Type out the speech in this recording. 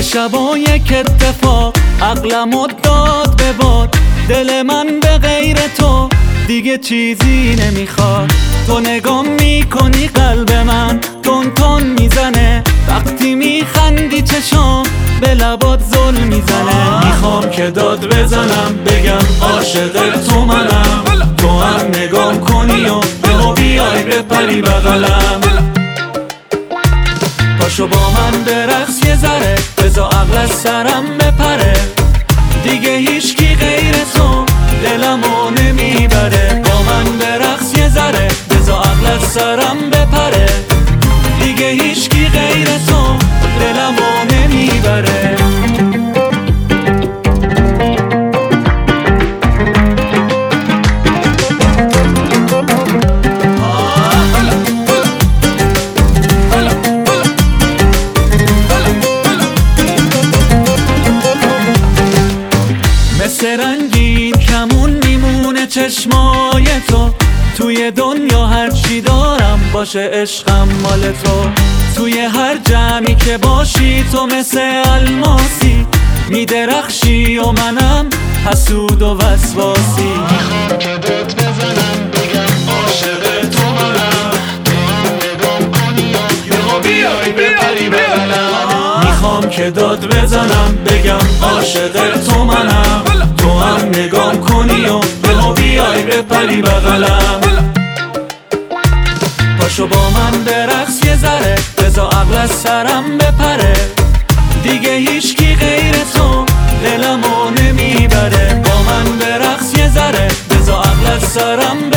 شبا یک اتفاق عقلمو داد به باد، دل من به غیر تو دیگه چیزی نمیخواد. تو نگاه میکنی قلب من تون تون میزنه، وقتی میخندی چشام به لبات ظلم میزنه. میخوام که داد بزنم بگم عاشق تو منم، تو هم نگاه کنی و یهو بیای بپری بغلم. پاشو با من برقص یه ذره، بذار عقل از سرم بپره، دیگه هیچکی غیر تو دلمو نمیبره. با من برقص یه ذره، بذار عقل از سرم بپره، دیگه هیچکی غیر تو دلمو نمیبره. مثل رنگین کمون میمونه چشمای تو، توی دنیا هرچی دارم باشه عشقم مال تو. توی هر جمعی که باشی تو مثل الماسی، میدرخشی و منم حسود و وسواسی. میخوام که داد بزنم بگم عاشق تو منم، نگام کنی و یهو بیای بپری بغلم. میخوام که داد بزنم بگم عاشق تو منم، تو هم نگام کنی و یهو بیای بپری بغلم. پاشو با من برقص یه ذره، بذار عقل از سرم بپره، دیگه هیچکی غیر تو دلمو نمیبره. با من برقص یه ذره، بذار عقل از سرم